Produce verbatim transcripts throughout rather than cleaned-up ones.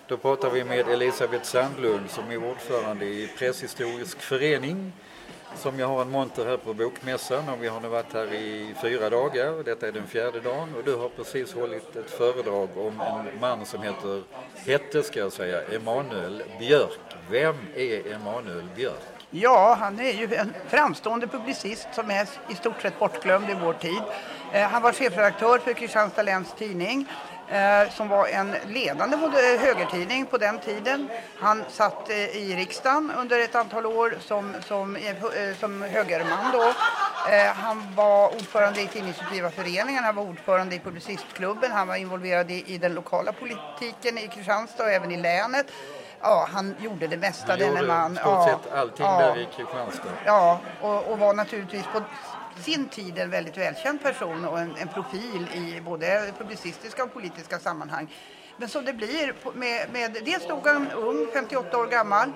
Då pratar vi med Elisabeth Sandlund som är ordförande i Presshistorisk förening, som jag har en monter här på Bokmässan, och vi har nu varit här i fyra dagar. Detta är den fjärde dagen och du har precis hållit ett föredrag om en man som heter, hette ska jag säga, Emanuel Björk. Vem är Emanuel Björk? Ja, han är ju en framstående publicist som är i stort sett bortglömd i vår tid. Eh, han var chefredaktör för Kristianstad Läns Tidning, eh, som var en ledande högertidning på den tiden. Han satt eh, i riksdagen under ett antal år som, som, eh, som högerman då. Eh, han var ordförande i Tidningsutgivarföreningen, han var ordförande i Publicistklubben, han var involverad i, i den lokala politiken i Kristianstad och även i länet. Ja, han gjorde det mesta, han denne man. Han gjorde stort sett allting ja, där i Kristianstad. Ja, och, och var naturligtvis på sin tid en väldigt välkänd person och en, en profil i både publicistiska och politiska sammanhang. Men så det blir, med, med det stod han ung, femtioåtta år gammal,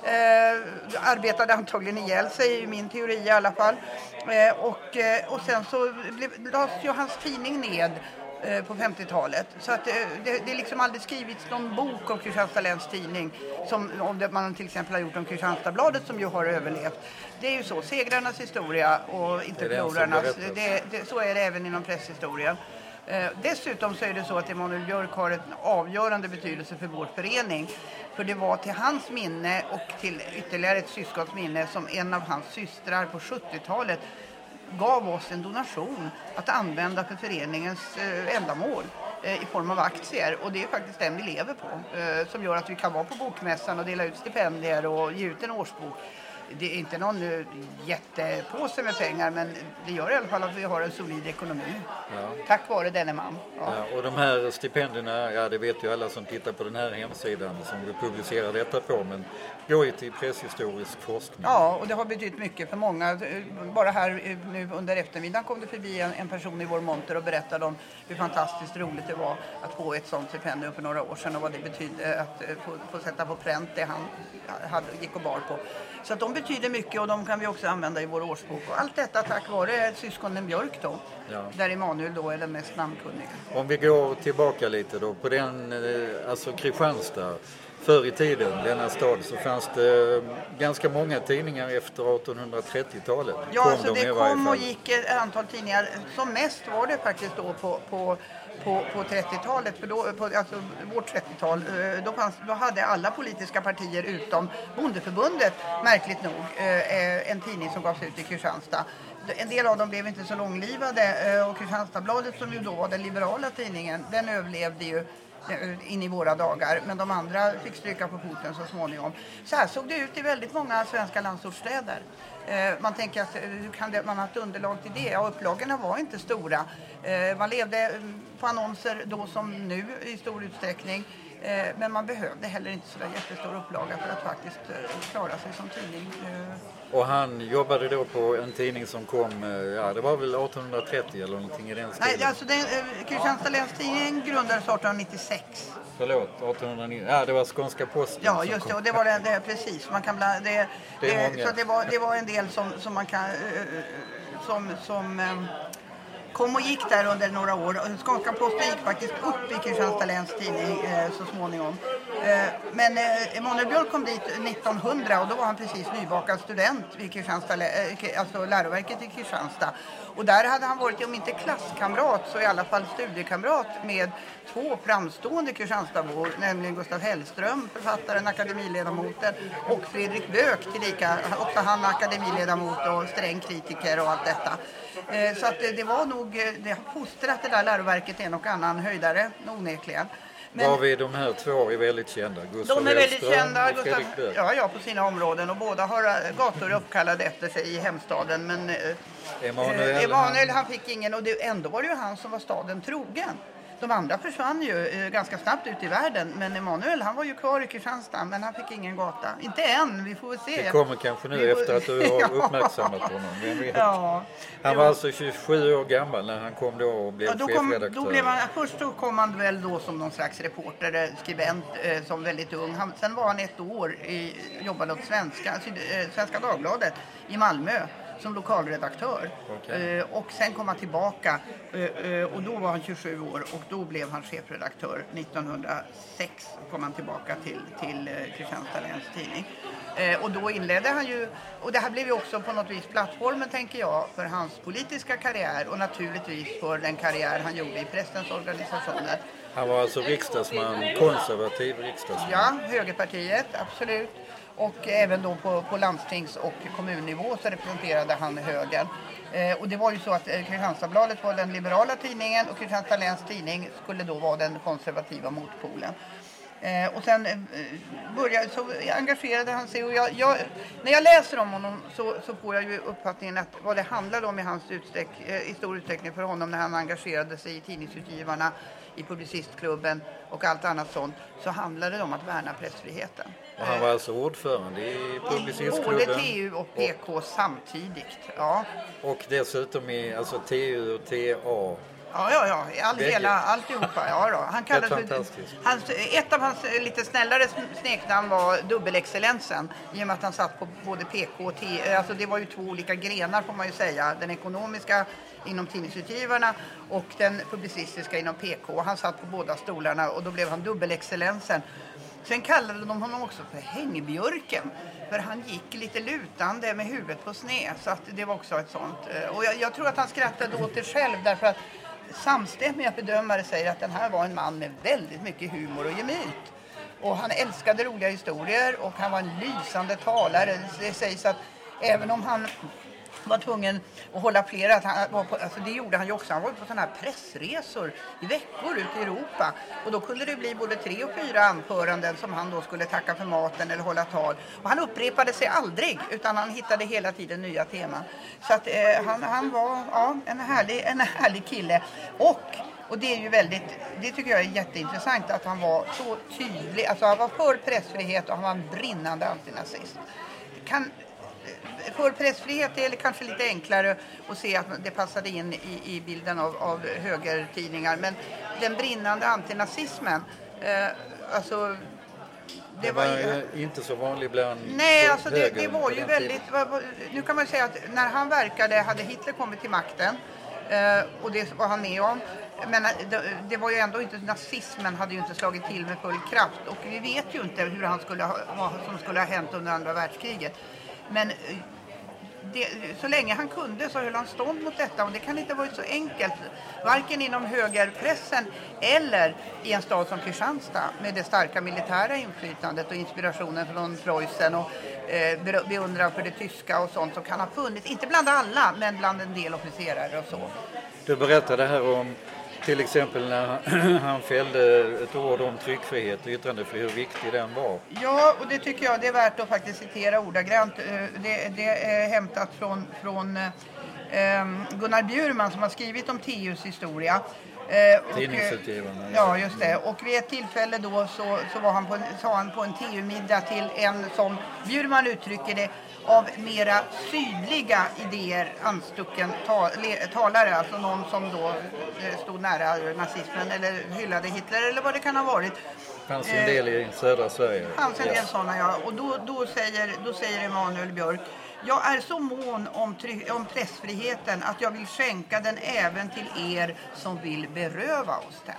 eh, arbetade antagligen ihjäl sig i min teori i alla fall. Eh, och, och sen så blev, lades ju hans tidning ned på femtiotalet. Så att det, det, det är liksom aldrig skrivits någon bok om Kristianstad Läns Tidning som om det, man till exempel har gjort om Kristianstadsbladet som ju har överlevt. Det är ju så, segrarnas historia och inte förlorarnas. Det, det, så är det även inom presshistorien. Eh, dessutom så är det så att Emanuel Björk har en avgörande betydelse för vår förening. För det var till hans minne och till ytterligare ett syskons minne som en av hans systrar på sjuttiotalet gav oss en donation att använda för föreningens eh, ändamål eh, i form av aktier. Och det är faktiskt den vi lever på. Eh, som gör att vi kan vara på bokmässan och dela ut stipendier och ge ut en årsbok. Det är inte någon uh, jättepåse med pengar, men det gör i alla fall att vi har en solid ekonomi. Ja. Tack vare denne man. Ja. Ja, och de här stipendierna, ja det vet ju alla som tittar på den här hemsidan som vi publicerar detta på, men går ju till presshistorisk forskning. Ja, och det har betytt mycket för många. Bara här nu under eftermiddagen kom det förbi en, en person i vår monter och berättade om hur fantastiskt roligt det var att få ett sånt stipendium för några år sedan och vad det betydde att få, få sätta på pränt det han hade, gick och bar på. Så att de betyder mycket och de kan vi också använda i vår årsbok. Och allt detta tack vare syskonen Björk då. Ja. Där Emanuel då är den mest namnkunniga. Om vi går tillbaka lite då på den, alltså Kristianstad. Förr i tiden, denna stad, så fanns det ganska många tidningar efter artonhundratrettiotalet. Ja, kom alltså det kom och gick ett antal tidningar. Som mest var det faktiskt då på... på På, på trettiotalet, för då, på, alltså vårt trettiotal, då, fanns, då hade alla politiska partier utom Bondeförbundet, märkligt nog, eh, en tidning som gavs ut i Kristianstad. En del av dem blev inte så långlivade eh, och Kristianstadsbladet, som ju då var den liberala tidningen, den överlevde ju in i våra dagar, men de andra fick stryka på foten så småningom. Så här såg det ut i väldigt många svenska landsortsstäder. Eh, man tänker att hur kan det, man ha ett underlag till det? Ja, upplagorna var inte stora. Eh, man levde på annonser då som nu i stor utsträckning. Eh, men man behövde heller inte så där jättestor upplaga för att faktiskt eh, klara sig som tidning. Eh. Och han jobbade då på en tidning som kom, ja det var väl artonhundratrettio eller någonting i den stilen? Nej, alltså den, eh, Kristianstad Läns Tidning grundades artonhundranittiosex. Förlåt, artonhundranittio. Ja, det var Skånska Posten. Ja, just det, och det var det, det precis. Man kan bland, det, det, är det, så det var det var en del som som man kan som som kom och gick där under några år. Skånska Posten gick faktiskt upp i Kristianstad Läns Tidning eh, så småningom. Eh, men eh, Emanuel Björk kom dit nittonhundra och då var han precis nybakad student vid Kristianstad, eh, alltså läroverket i Kristianstad. Och där hade han varit, om inte klasskamrat så i alla fall studiekamrat med två framstående Kristianstadbor, nämligen Gustav Hellström, författaren, akademiledamoten, och Fredrik Böök, tillika, också han akademiledamot och sträng kritiker och allt detta. Eh, så att det, det var nog, det har fostrat det där läroverket en och annan höjdare, onekligen. Men var vi de här två är väldigt kända, Gustav de är väldigt kända, och Fredrik Böök. Ja, ja, på sina områden, och båda har gator uppkallade efter sig i hemstaden, men Emanuel, eh, Emanuel han fick ingen, och det, ändå var det ju han som var staden trogen. De andra försvann ju eh, ganska snabbt ut i världen, men Emanuel han var ju kvar i Kristianstad, men han fick ingen gata. Inte än, vi får väl se. Det kommer kanske nu får... efter att du har uppmärksammat honom. Vem vet? Ja, han var alltså tjugosju år gammal när han kom då och blev ja, då chefredaktör. Kom, då blev han, först så kom han väl då som någon slags reporter, skribent, eh, som väldigt ung. Han, sen var han ett år, i, jobbade åt Svenska, eh, Svenska Dagbladet i Malmö. som lokalredaktör. Okay. Eh, och sen kom han tillbaka eh, eh, och då var han tjugosju år och då blev han chefredaktör. nittonhundrasex kom han tillbaka till, till eh, Kristianstad Läns Tidning. Eh, och då inledde han ju, och det här blev ju också på något vis plattformen, tänker jag, för hans politiska karriär och naturligtvis för den karriär han gjorde i pressens organisationer. Han var alltså riksdagsman, konservativ riksdagsman. Ja, högerpartiet, absolut. Och även då på, på landstings- och kommunnivå så representerade han högern. Eh, och det var ju så att eh, Kristianstadsbladet var den liberala tidningen och Kristianstad Läns Tidning skulle då vara den konservativa motpolen. Eh, och sen eh, började, så engagerade han sig och jag, jag, när jag läser om honom så, så får jag ju uppfattningen att vad det handlade om i, hans utsträck, eh, i stor utsträckning för honom när han engagerade sig i tidningsutgivarna, i Publicistklubben och allt annat sånt, så handlade det om att värna pressfriheten. Och han var alltså ordförande i Publicistklubben. Både T U och P K och, samtidigt, ja. Och dessutom i alltså T U och T A. Ja, ja, ja. All, hela, alltihopa. Ja, då. Han kallades, hans, ett av hans lite snällare smeknamn var dubbelexcellensen. I och med att han satt på både P K och T U. Alltså det var ju två olika grenar får man ju säga. Den ekonomiska inom tidningsutgivarna och den publicistiska inom P K. Han satt på båda stolarna och då blev han dubbelexcellensen. Sen kallade de honom också för hängbjörken. För han gick lite lutande med huvudet på sned. Så att det var också ett sånt. Och jag, jag tror att han skrattade åt det själv därför att samstämmiga bedömare säger att den här var en man med väldigt mycket humor och gemyt. Och han älskade roliga historier och han var en lysande talare. Det sägs att även om han var tvungen att hålla flera, att han var på, alltså det gjorde han ju också, han var på sådana här pressresor i veckor ut i Europa. Och då kunde det bli både tre och fyra anföranden som han då skulle tacka för maten eller hålla tal. Och han upprepade sig aldrig utan han hittade hela tiden nya teman. Så att eh, han, han var ja, en, härlig, en härlig kille. Och Och det är ju väldigt, det tycker jag är jätteintressant att han var så tydlig. Alltså han var för pressfrihet och han var en brinnande antinazist. Kan, för pressfrihet är det kanske lite enklare att se att det passade in i, i bilden av, av högertidningar. Men den brinnande antinazismen, eh, alltså... Det, det var ju inte så vanligt bland Nej, alltså det, det var ju väldigt... Nu kan man säga att när han verkade hade Hitler kommit till makten. Eh, och det var han med om. Men det, det var ju ändå inte, nazismen hade ju inte slagit till med full kraft. Och vi vet ju inte hur han skulle ha, vad som skulle ha hänt under andra världskriget. Men det, så länge han kunde så höll han stånd mot detta. Och det kan inte ha varit så enkelt. Varken inom högerpressen eller i en stad som Kristianstad. Med det starka militära inflytandet och inspirationen från Preussen och eh, beundran för det tyska och sånt som kan ha funnits. Inte bland alla, men bland en del officerare och så. Du berättade här om till exempel när han, han fällde ett ord om tryckfrihet och yttrandefrihet, hur viktig den var. Ja, och det tycker jag det är värt att faktiskt citera ordagrant. Det, det är hämtat från, från eh, Gunnar Bjurman som har skrivit om T U:s historia. Eh, Tidningsutgivarna. Ja, just det. Och vid ett tillfälle då så, så var han på, sa han på en T U-middag till en som Bjurman uttrycker det av mera sydliga idéer anstucken ta, le, talare, alltså någon som då eh, stod nära nazismen eller hyllade Hitler eller vad det kan ha varit. Fanns en del i södra Sverige. Fanns en del yes. sådana, ja. Och då, då, säger, då säger Emanuel Björk: jag är så mån om, try- om pressfriheten att jag vill skänka den även till er som vill beröva oss den.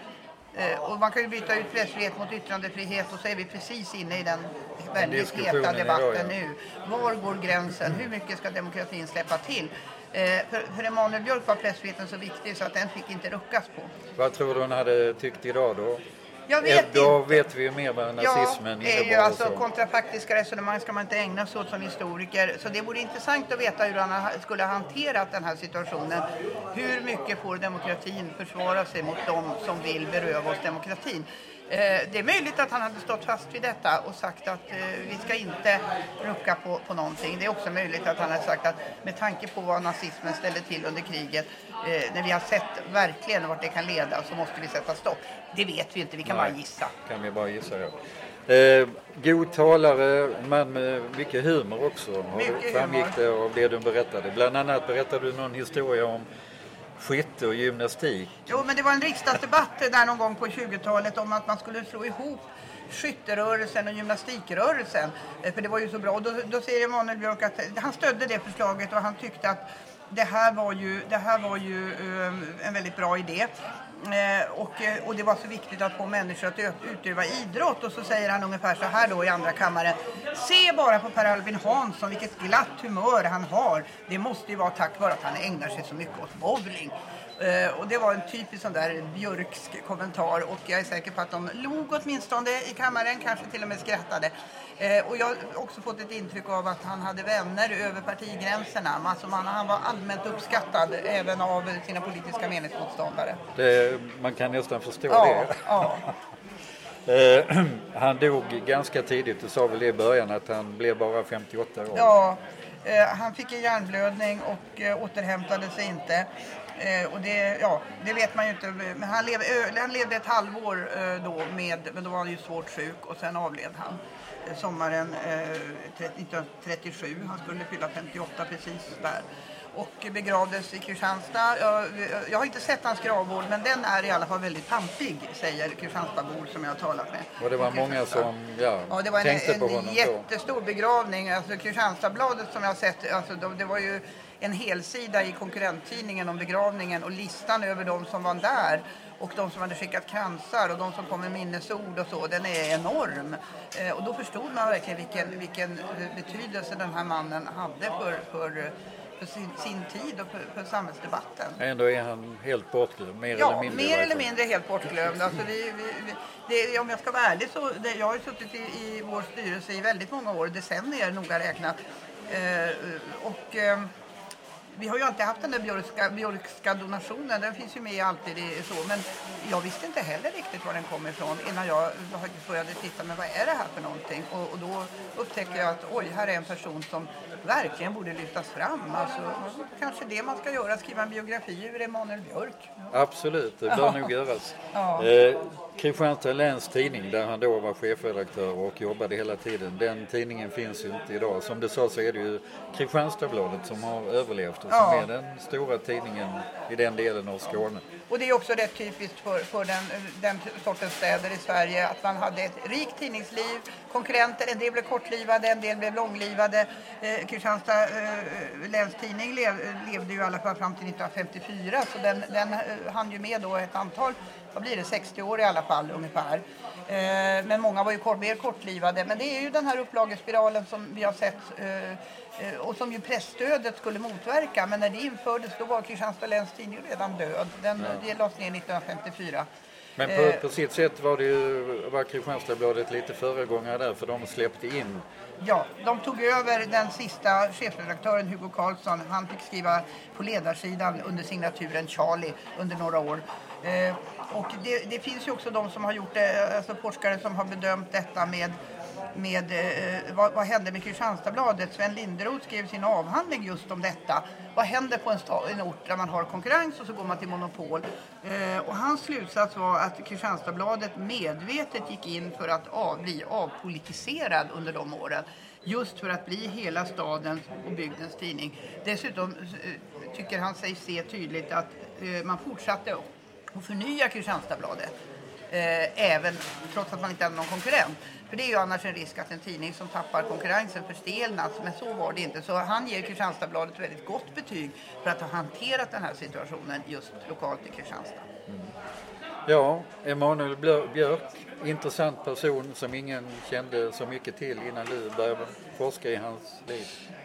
Eh, och man kan ju byta ut pressfrihet mot yttrandefrihet och så är vi precis inne i den väldigt heta debatten idag, ja. Nu. Var går gränsen? Hur mycket ska demokratin släppa till? Eh, för, för Emanuel Björk var pressfriheten så viktig så att den fick inte ruckas på. Vad tror du hon hade tyckt idag då? Jag vet Då inte. vet vi ju mer vad nazismen ja, är ju innebar. alltså kontrafaktiska resonemang ska man inte ägna sig åt som historiker. Så det vore intressant att veta hur han skulle ha hanterat den här situationen. Hur mycket får demokratin försvara sig mot dem som vill beröva oss demokratin? Det är möjligt att han hade stått fast vid detta och sagt att vi ska inte rucka på, på någonting. Det är också möjligt att han hade sagt att med tanke på vad nazismen ställde till under kriget, när vi har sett verkligen vart det kan leda, så måste vi sätta stopp. Det vet vi inte, vi kan Nej, bara gissa. Kan vi bara gissa, ja. Eh, god talare, man med mycket humor också. Mycket framgick humor. det av det du berättade. Bland annat berättade du någon historia om skytte och gymnastik. Jo, men det var en riksdagsdebatt där någon gång på tjugotalet om att man skulle slå ihop skytterörelsen och gymnastikrörelsen. För det var ju så bra. Och då, då säger Emanuel Björk att han stödde det förslaget och han tyckte att det här var ju, det här var ju um, en väldigt bra idé. Eh, och, och det var så viktigt att få människor att utöva idrott. Och så säger han ungefär så här då i andra kammaren: se bara på Per Albin Hansson, vilket glatt humör han har. Det måste ju vara tack vare att han ägnar sig så mycket åt bowling. Uh, och det var en typisk sån där björksk kommentar, och jag är säker på att de log åtminstone i kammaren, kanske till och med skrattade. Uh, och jag har också fått ett intryck av att han hade vänner över partigränserna. Alltså man, han var allmänt uppskattad även av sina politiska meningsmotståndare. Det, man kan nästan förstå ja, det. Ja. uh, han dog ganska tidigt, du sa väl i början att han blev bara femtioåtta år. Ja, uh, han fick en hjärnblödning och uh, återhämtade sig inte. Eh, och det, ja, det vet man ju inte, men han levde, han levde ett halvår eh, då, med, men då var han ju svårt sjuk och sen avled han eh, sommaren eh, nittonhundratrettiosju. Han skulle fylla femtioåtta precis där och begravdes i Kristianstad. Jag, jag har inte sett hans gravvård, men den är i alla fall väldigt pampig, säger Kristianstadbor som jag har talat med. Och det var många som ja, ja, det var tänkte en, på en honom jättestor då. begravning. Alltså Kristianstadsbladet som jag har sett, alltså, det var ju en helsida i konkurrenttidningen om begravningen, och listan över de som var där och de som hade skickat kransar och de som kom med minnesord och så, den är enorm. Eh, och då förstod man verkligen vilken, vilken betydelse den här mannen hade för, för, för sin, sin tid och för, för samhällsdebatten. Ändå är han helt bortglömd, mer ja, eller mindre. mer eller mindre helt bortglömd. Alltså vi, vi, vi, det, om jag ska vara ärlig så, det, jag har ju suttit i, i vår styrelse i väldigt många år, decennier noga räknat. Eh, och... Eh, Vi har ju alltid haft den där björkska, björkska donationen, den finns ju med alltid i, så, men jag visste inte heller riktigt var den kom ifrån innan jag började titta, men vad är det här för någonting? Och, och då upptäcker jag att oj, här är en person som verkligen borde lyftas fram. Alltså, kanske det man ska göra, skriva en biografi över Emanuel Björk. Absolut, det bör nog göras. Ja. Eh, Kristianstad läns tidning, där han då var chefredaktör och jobbade hela tiden, den tidningen finns ju inte idag. Som du sa så är det ju Kristianstadsbladet som har överlevt och som Ja. är den stora tidningen i den delen av Skåne. Och det är också rätt typiskt för, för den, den sortens städer i Sverige att man hade ett rikt tidningsliv, konkurrenter, en del blev kortlivade, en del blev långlivade. Eh, Kristianstad eh, länstidning lev, levde ju i alla fall fram till nittonhundrafemtiofyra, så den, den eh, hann ju med då ett antal, vad blir det, sextio år i alla fall ungefär. Eh, men många var ju kort, mer kortlivade, men det är ju den här upplagespiralen som vi har sett eh, och som ju pressstödet skulle motverka, men när det infördes då var Kristianstad läns tidning redan död. Den ja. lades ner nittonhundrafemtiofyra. Men på, eh, på sitt sätt var det ju, var Kristianstadsbladet lite föregångare där, för de släppte in. Ja, de tog över den sista chefredaktören Hugo Karlsson. Han fick skriva på ledarsidan under signaturen Charlie under några år. Eh, och det, det finns ju också de som har gjort det, alltså forskare som har bedömt detta med med eh, vad, vad hände med Kristianstadsbladet. Sven Linderoth skrev sin avhandling just om detta. Vad händer på en, sta- en ort där man har konkurrens och så går man till monopol? Eh, och hans slutsats var att Kristianstadsbladet medvetet gick in för att av, bli avpolitiserad under de åren. Just för att bli hela stadens och bygdens tidning. Dessutom eh, tycker han sig se tydligt att eh, man fortsatte att förnya Kristianstadsbladet. Eh, även trots att man inte hade någon konkurrent. För det är ju annars en risk att en tidning som tappar konkurrensen förstelnas, men så var det inte. Så han ger Kristianstadsbladet väldigt gott betyg för att ha hanterat den här situationen just lokalt i Kristianstad. Mm. Ja, Emanuel Björk, intressant person som ingen kände så mycket till innan du började forska i hans liv.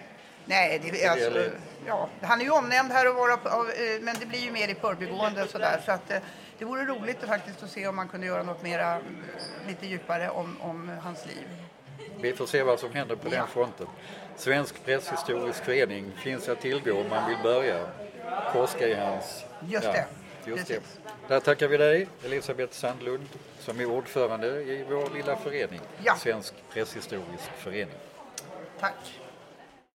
Nej, det är alltså, ja, han är ju omnämnd här och var, men det blir ju mer i förbigående så där, så att det vore roligt faktiskt att se om man kunde göra något mera, lite djupare om, om hans liv. Vi får se vad som händer på ja. den fronten. Svensk presshistorisk förening finns att tillgå om man vill börja forska i hans... Just ja, det. Just det. Där tackar vi dig, Elisabeth Sandlund, som är ordförande i vår lilla förening, ja. Svensk presshistorisk förening. Tack.